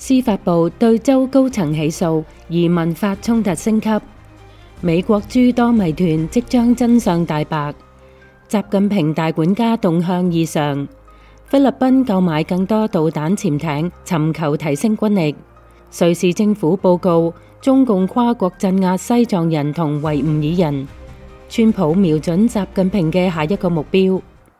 司法部對州高層起訴，移民法衝突升級。美國諸多謎團即將真相大白。習近平大管家動向異常。菲律賓購買更多導彈潛艇，尋求提升軍力。瑞士政府報告中共跨國鎮壓西藏人同維吾爾人。川普瞄準習近平嘅下一個目標。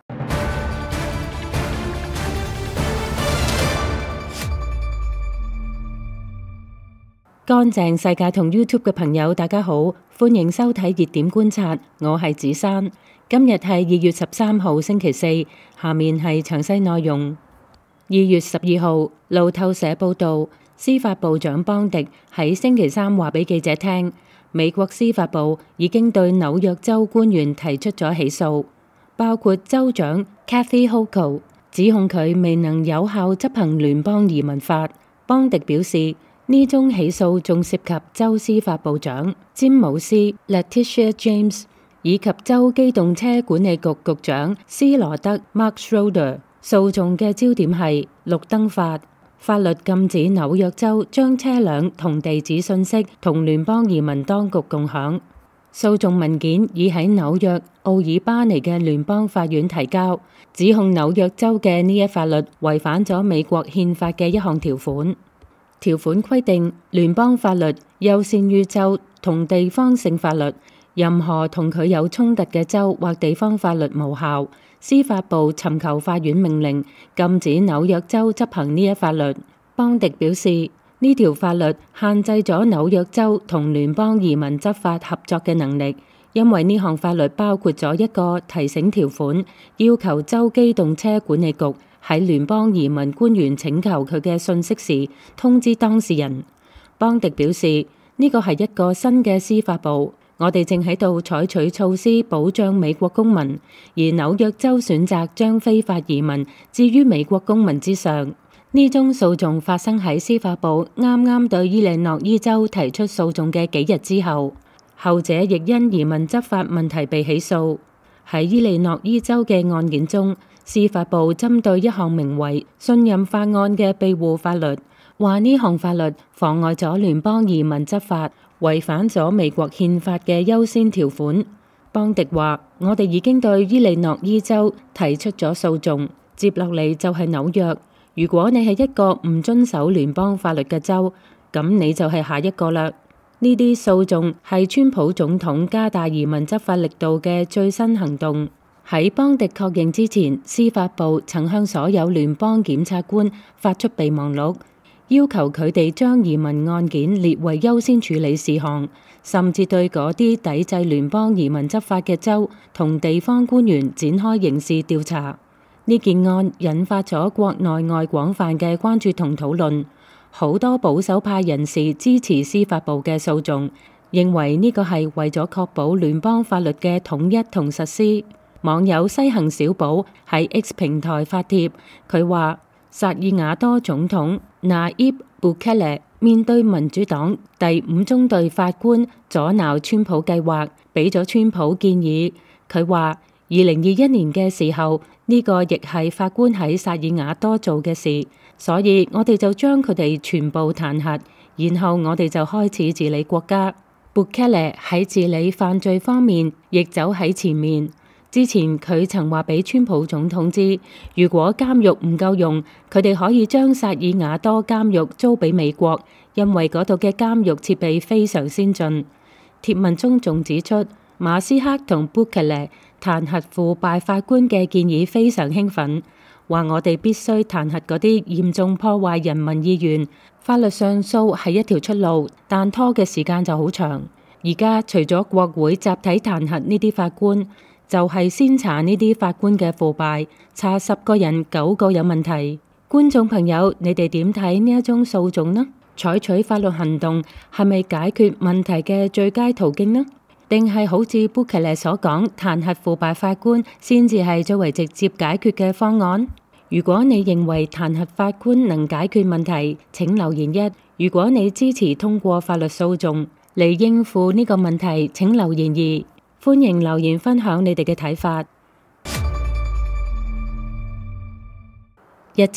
乾淨世界同 YouTube 嘅朋友，大家好，歡迎收睇熱點觀察，我係子珊。今日係2月13號星期四，下面係詳細內容。2月12號，路透社報道，司法部長邦迪喺星期三話俾記者聽，美國司法部已經對紐約州官員提出咗起訴，包括州長 Kathy Hochul， 指控佢未能有效執行聯邦移民法。邦迪表示，呢宗起訴仲涉及州司法部長詹姆斯 Letitia James 以及州機動車管理局局長斯羅德 Mark Schroeder。訴訟嘅焦點係綠燈法，法律禁止紐約州將車輛同地址信息同聯邦移民當局共享。訴訟文件已喺紐約奧爾巴尼嘅聯邦法院提交，指控紐約州嘅呢一法律違反咗美國憲法嘅一項條款。條款規定，聯邦法律優先於州同地方性法律，任何同佢有衝突嘅州或地方法律無效。司法部尋求法院命令禁止紐約州執行呢一法律。邦迪表示，呢條法律限制咗紐約州同聯邦移民執法合作嘅能力，因為呢項法律包括咗一個提醒條款，要求州機動車管理局喺聯邦移民官員請求佢嘅信息時通知當事人。邦迪表示，呢個係一個新嘅司法部，我哋正喺度採取措施保障美國公民，而紐約州選擇將非法移民置於美國公民之上。呢宗訴訟發生喺司法部啱啱對伊利諾伊州提出訴訟嘅幾日之後，後者亦因移民執法問題被起訴。喺伊利諾伊州嘅案件中，司法部針對一項名為信任法案嘅庇護法律，話呢項法律妨礙咗聯邦移民執法，違反咗美國憲法嘅優先條款。邦迪話，我哋已經對伊利諾伊州提出咗訴訟，接落嚟就係紐約。如果你係一個唔遵守聯邦法律嘅州，咁你就係下一個啦。呢啲訴訟係川普總統加大移民執法力度嘅最新行動。喺邦迪確認之前，司法部曾向所有聯邦檢察官發出備忘錄，要求佢哋將移民案件列為優先處理事項，甚至對嗰啲抵制聯邦移民執法嘅州同地方官員展開刑事調查。呢件案引發咗國內外廣泛嘅關注同討論，好多保守派人士支持司法部嘅訴訟，認為呢個係為咗確保聯邦法律嘅統一同實施。網友西行小寶喺 X 平台發帖，佢話薩爾瓦多總統Nayib Bukele面對民主黨第5中隊法官阻撓川普計劃，俾咗川普建議。佢話2021年嘅時候，呢個亦係法官喺薩爾瓦多做嘅事，所以我哋就將佢哋全部彈劾，然後我哋就開始治理國家。Bukele喺治理犯罪方面亦走喺前面。之前佢曾話俾川普總統知，如果監獄唔夠用，佢哋可以將薩爾瓦多監獄租俾美國，因為嗰度嘅監獄設備非常先進。貼文中仲指出，馬斯克同 Bukele 彈劾腐敗法官嘅建議非常興奮，話我哋必須彈劾嗰啲嚴重破壞人民意願。法律上訴係一條出路，但拖嘅時間就好長。而家除咗國會集體彈劾呢啲法官，就係先查呢啲法官嘅腐敗，查10個人9個有問題。觀眾朋友，你哋點睇呢一宗訴訟呢？採取法律行動係咪解決問題嘅最佳途徑呢？定係好似 Bukele 所講，彈劾腐敗法官先至係最為直接解決嘅方案？如果你認為彈劾法官能解決問題，請留言1；如果你支持通過法律訴訟嚟應付呢個問題，請留言2。歡迎留言分享你哋嘅睇法。日前，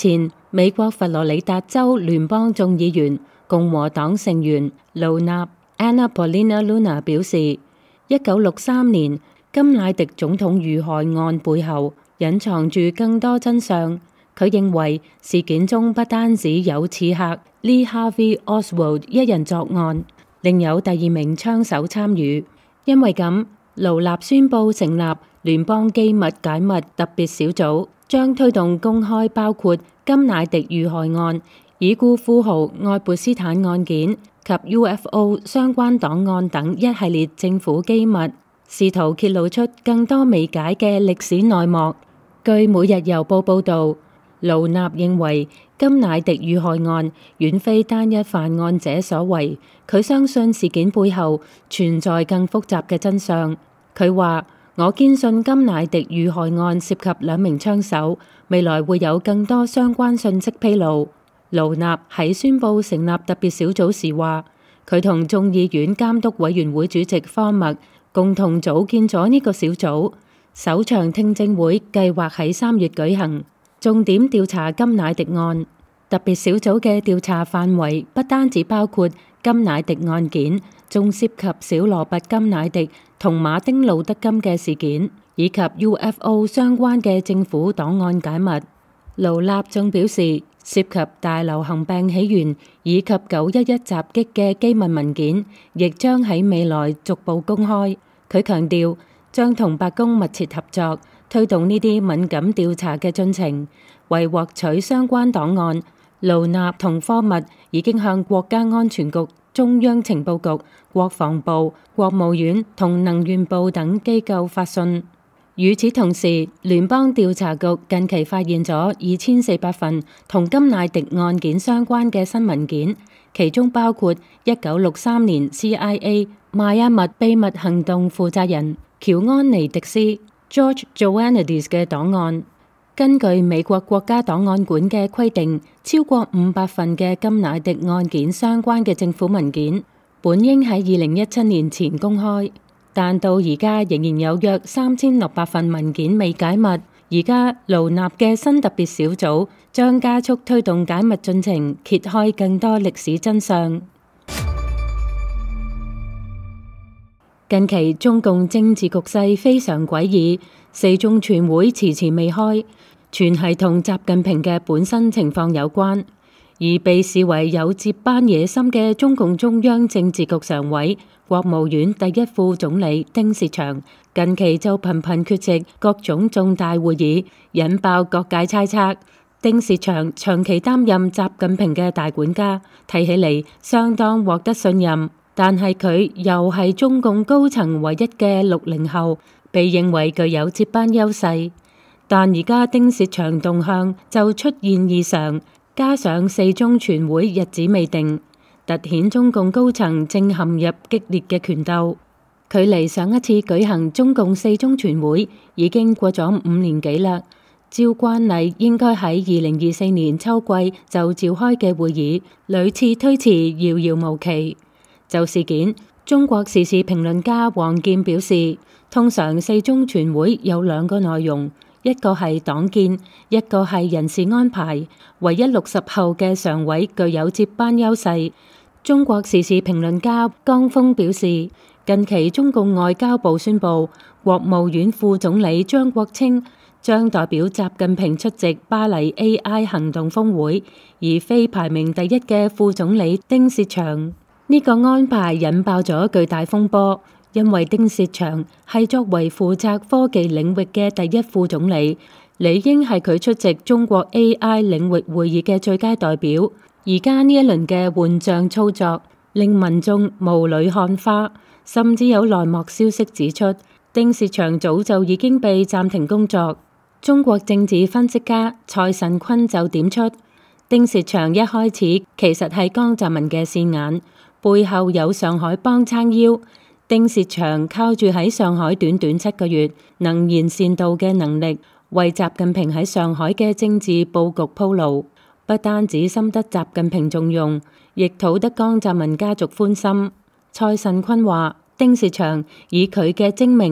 美國佛羅里達州聯邦眾議員共和黨成員盧納 Anna Paulina Luna 表示，1963年甘迺迪總統遇害案背後隱藏住更多真相。佢認為事件中不單止有刺客 Lee Harvey Oswald 一人作案，另有第2名槍手參與。因為咁，盧納宣布成立聯邦機密解密特別小組，將推動公開包括甘迺迪遇害案、已故富豪愛潑斯坦案件及 UFO 相關檔案等一系列政府機密，試圖揭露出更多未解嘅歷史內幕。據《每日郵報》報導，盧納認為甘迺迪遇害案遠非單一犯案者所為，佢相信事件背後存在更複雜嘅真相。佢話：我堅信甘迺迪遇害案涉及2名槍手，未來會有更多相關訊息披露。盧納喺宣布成立特別小組時話，佢同眾議院監督委員會主席科默共同組建咗呢個小組，首場聽證會計劃喺3月舉行，重點調查甘迺迪案。特別小組嘅調查範圍不單止包括甘迺迪案件，仲涉及小羅拔甘迺迪同馬丁路德金嘅事件，以及 UFO 相關嘅政府檔案解密。盧納仲表示，涉及大流行病起源以及911襲擊嘅機密文件，亦將喺未來逐步公開。佢強調將同白宮密切合作，推動呢啲敏感調查嘅進程。為獲取相關檔案，盧納同科默已經向國家安全局、中央情報局、國防部、國務院同能源部等機構發信。與此同時，聯邦調查局近期發現咗2400份同甘迺迪案件相關嘅新文件，其中包括1963年 CIA 邁阿密秘密行動負責人喬安尼迪斯 George Joannides 嘅檔案。根據美國國家檔案館嘅規定，超過500份嘅甘迺迪案件相關嘅政府文件，本應喺2017年前公開，但到而家仍然有約3600份文件未解密。而家盧納嘅新特別小組將加速推動解密進程，揭開更多歷史真相。近期中共政治局勢非常詭異，4中全會遲遲未開，全係同習近平嘅本身情況有關。而被視為有接班野心嘅中共中央政治局常委、國務院第1副總理丁薛祥，近期就頻頻缺席各種重大會議，引爆各界猜測。丁薛祥長期擔任習近平嘅大管家，睇起嚟相當獲得信任，但係佢又係中共高層唯一嘅60後，被認為具有接班優勢。但而家丁薛祥動向就出現異常，加上4中全會日子未定，凸顯中共高層正陷入激烈嘅權鬥。距離上一次舉行中共4中全會已經過咗5年幾啦。照慣例應該喺2024年秋季就召開嘅會議，屢次推遲，遙遙無期。就事件，中國時事評論家王健表示，通常4中全會有2個內容，一個係黨建，一個係人事安排。唯一60後嘅常委具有接班優勢。中國時事評論家江峰表示，近期中共外交部宣布，國務院副總理張國清將代表習近平出席巴黎 AI 行動峰會，而非排名第1嘅副總理丁薛祥。呢個安排引爆咗巨大風波，因為丁薛祥係作為負責科技領域嘅第1副總理，理應係佢出席中國 AI 領域會議嘅最佳代表。而家呢一輪嘅換將操作，令民眾霧裏看花，甚至有內幕消息指出，丁薛祥早就已經被暫停工作。中國政治分析家蔡慎坤就點出，丁薛祥一開始其實係江澤民嘅線眼，背後有上海幫撐腰。丁薛祥靠住喺上海短短7個月能言善道嘅能力，為習近平喺上海嘅政治佈局鋪路，不單止深得習近平重用，亦討得江澤民家族歡心。蔡慎坤話，丁薛祥以佢嘅精明、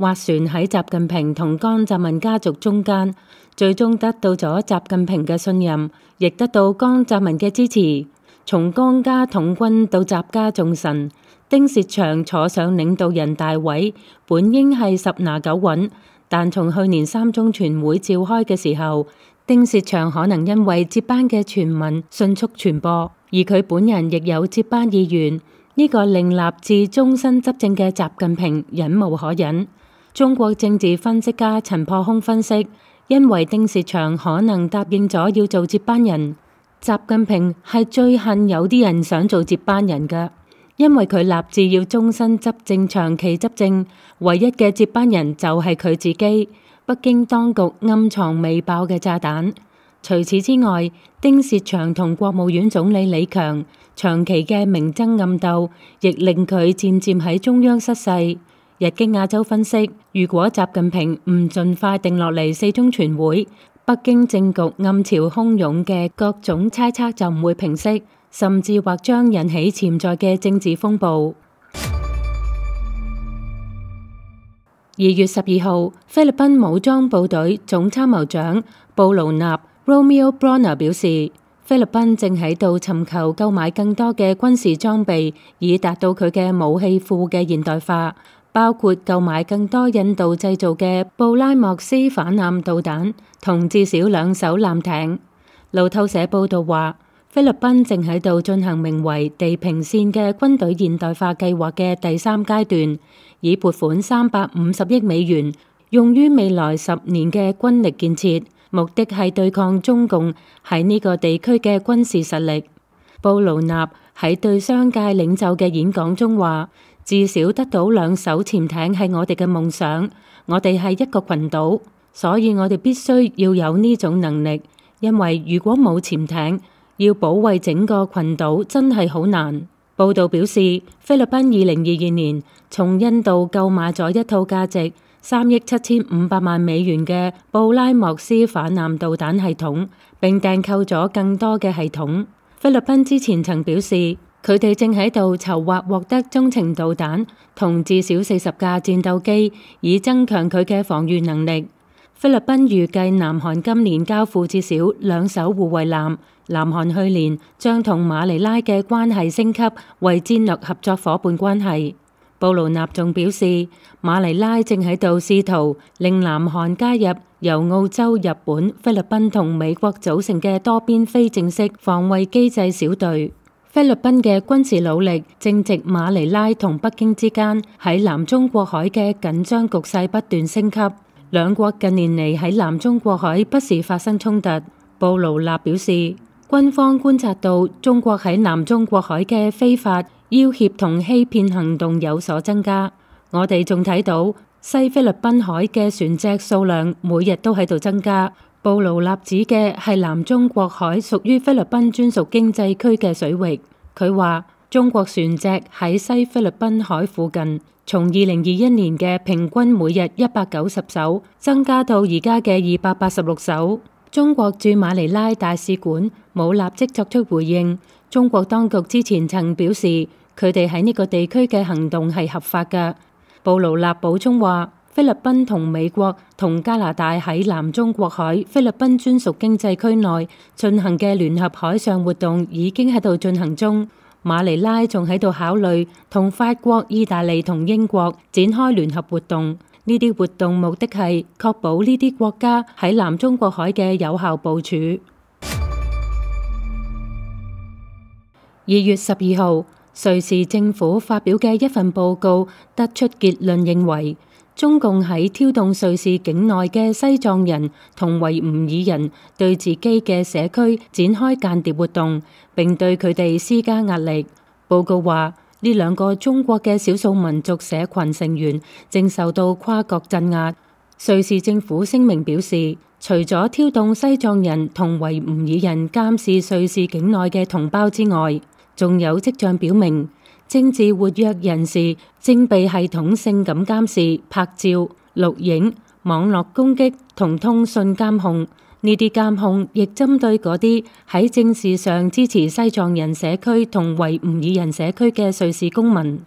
斡旋喺習近平同江澤民家族中間，最終得到咗習近平嘅信任，亦得到江澤民嘅支持。從江家統軍到習家重臣，丁薛祥坐上領導人大位，本應係十拿九穩，但從去年三中全會召開嘅時候，丁薛祥可能因為接班嘅傳聞迅速傳播，而佢本人亦有接班意願，呢個令立志終身執政嘅習近平忍無可忍。中國政治分析家陳破空分析，因為丁薛祥可能答應咗要做接班人，習近平係最恨有啲人想做接班人㗎，因為佢立志要終身執政、長期執政，唯一嘅接班人就係佢自己。北京當局暗藏未爆嘅炸彈。除此之外，丁薛祥同國務院總理李強長期嘅明爭暗鬥，亦令佢漸漸喺中央失勢。日經亞洲分析，如果習近平唔盡快定落嚟四中全會，北京政局暗潮洶湧嘅各種猜測就唔會平息，甚至或將引起潛在嘅政治風暴。2月12號，菲律賓武裝部隊總參謀長布勞納 Romeo Brawner 表示，菲律賓正喺度尋求購買更多嘅軍事裝備，以達到佢嘅武器庫嘅現代化，包括購買更多印度製造嘅布拉莫斯反艦導彈同至少2艘艦艇。路透社報道話，菲律賓正喺度進行名為地平線嘅軍隊現代化計劃嘅第3階段，以撥款350億美元，用於未來10年嘅軍力建設，目的係對抗中共喺呢個地區嘅軍事實力。布勞納喺對商界領袖嘅演講中話，至少得到2艘潛艇係我哋嘅夢想，我哋係一個群島，所以我哋必須要有呢種能力，因為如果冇潛艇，要保衛整個群島真係好難。報道表示，菲律賓2022年從印度購買咗一套價值3億7500萬美元嘅布拉莫斯反艦導彈系統，並訂購咗更多嘅系統。菲律賓之前曾表示，佢哋正喺度籌劃獲得中程導彈同至少40架戰鬥機，以增強佢嘅防禦能力。菲律賓預計南韓今年交付至少2艘護衛艦。南韓去年將同馬尼拉嘅關係升級為戰略合作夥伴關係。布勞納仲表示，馬尼拉正喺度試圖令南韓加入由澳洲、日本、菲律賓同美國組成嘅多邊非正式防衛機制小隊。菲律賓嘅軍事努力正值馬尼拉同北京之間喺南中國海嘅緊張局勢不斷升級，兩國近年嚟喺南中國海不時發生衝突。布勞納表示，軍方觀察到中國喺南中國海嘅非法要挾同欺騙行動有所增加。我哋仲睇到西菲律賓海嘅船隻數量每日都喺度增加。布勞納指嘅係南中國海屬於菲律賓專屬經濟區嘅水域。佢話中國船隻喺西菲律賓海附近，從2021年嘅平均每日190艘增加到而家嘅286艘。中國駐馬尼拉大使館冇立即作出回應。中國當局之前曾表示，佢哋喺呢個地區嘅行動係合法嘅。布勞納補充話，菲律賓同美國同加拿大喺南中國海菲律賓專屬經濟區內進行嘅聯合海上活動已經喺度進行中。馬尼拉仲喺度考慮同法國、意大利同英國展開聯合活動。呢啲活動目的係確保呢啲國家喺南中國海嘅有效部署。2月12號，瑞士政府發表嘅一份報告得出結論，認為中共喺挑動瑞士境內嘅西藏人同維吾爾人對自己嘅社區展開間諜活動，並對佢哋施加壓力。報告話，呢2個中國嘅少數民族社群成員正受到跨國鎮壓。瑞士政府聲明表示，除咗挑動西藏人同維吾爾人監視瑞士境內嘅同胞之外，仲有跡象表明政治活躍人士正被系統性咁監視、拍照、錄影、網絡攻擊同通訊監控。呢啲監控亦針對嗰啲喺政治上支持西藏人社區同維吾爾人社區嘅瑞士公民。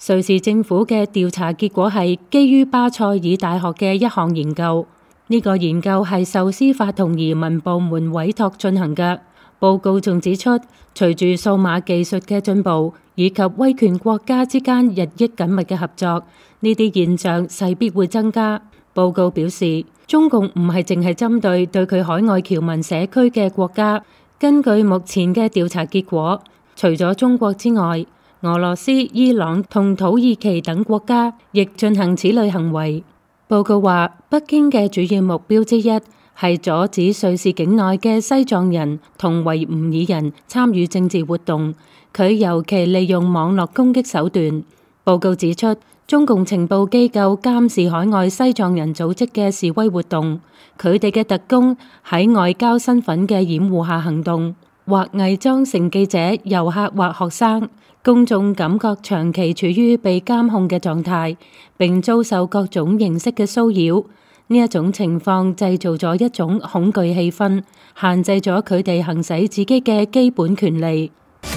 瑞士政府嘅調查結果係基於巴塞爾大學嘅一項研究，呢個研究係受司法同移民部門委託進行嘅。報告仲指出，隨住數碼技術嘅進步以及威權國家之間日益緊密嘅合作，呢啲現象勢必會增加。報告表示，中共唔係淨係針對佢海外僑民社區嘅國家。根據目前嘅調查結果，除咗中國之外，俄羅斯、伊朗同土耳其等國家亦進行此類行為。報告話，北京嘅主要目標之一係阻止瑞士境內嘅西藏人同維吾爾人參與政治活動。佢尤其利用網絡攻擊手段。報告指出，中共情報機構監視海外西藏人組織嘅示威活動，佢哋嘅特工喺外交身份嘅掩護下行動，或偽裝成記者、遊客或學生。公眾感覺長期處於被監控嘅狀態，並遭受各種形式嘅騷擾。呢一種情況製造咗一種恐懼氣氛，限制咗佢哋行使自己嘅基本權利。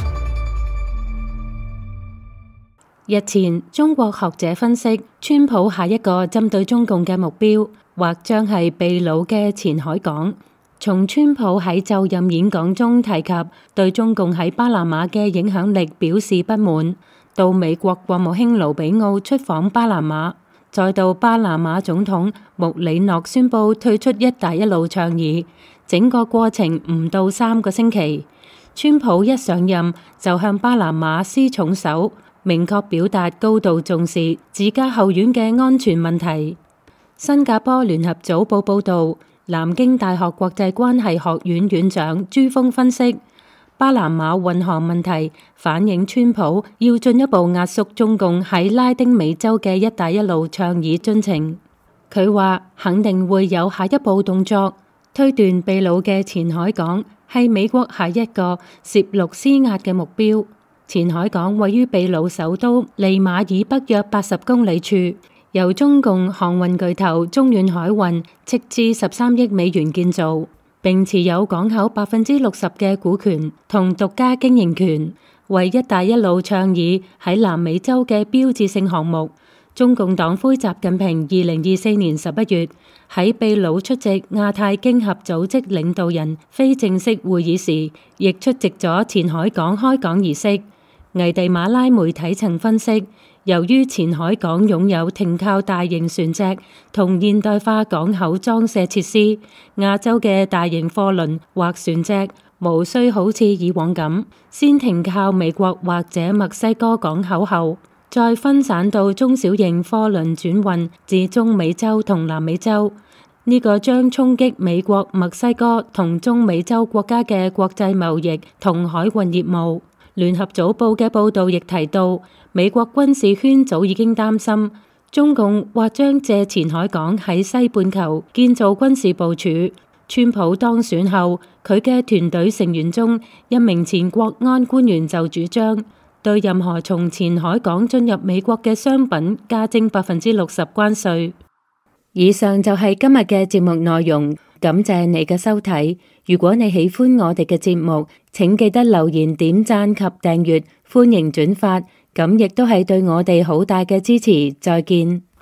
日前，中國學者分析，川普下一個針對中共嘅目標，或將係秘魯嘅前海港。從川普喺就任演講中提及對中共喺巴拿馬嘅影響力表示不滿，到美國國務卿盧比奧出訪巴拿馬，再到巴拿馬總統穆里諾宣布退出一帶一路倡議，整個過程唔到3個星期。川普一上任就向巴拿馬施重手，明確表達高度重視自家後院嘅安全問題。新加坡聯合早報報道，南京大學國際關係學院院長朱峰分析，巴拿馬運河問題反映川普要進一步壓縮中共喺拉丁美洲嘅一帶一路倡議進程。佢話肯定會有下一步動作，推斷秘魯嘅前海港係美國下一個攝陸施壓嘅目標。前海港位於秘魯首都利馬以北約80公里處，由中共航運巨頭中遠海運斥資13億美元建造，並持有港口60%嘅股權同獨家經營權，為一帶一路倡議喺南美洲嘅標誌性項目。中共黨魁習近平2024年11月喺秘魯出席亞太經合組織領導人非正式會議時，亦出席咗前海港開港儀式。危地馬拉媒體曾分析，由於前海港擁有停靠大型船隻同現代化港口裝卸設施，亞洲嘅大型貨輪或船隻無需好似以往咁先停靠美國或者墨西哥港口後，再分散到中小型貨輪轉運至中美洲同南美洲。呢個將衝擊美國、墨西哥同中美洲國家嘅國際貿易同海運業務。聯合早報嘅報導亦提到，美國軍事圈早已經擔心中共或將借前海港喺西半球建造軍事部署。川普當選後，佢嘅團隊成員中一名前國安官員就主張對任何從前海港進入美國嘅商品加徵60%關稅。以上就係今日嘅節目內容，感謝你嘅收睇。如果你喜歡我哋嘅節目，請記得留言、點讚及訂閱，歡迎轉發，咁亦都係對我哋好大嘅支持。再見。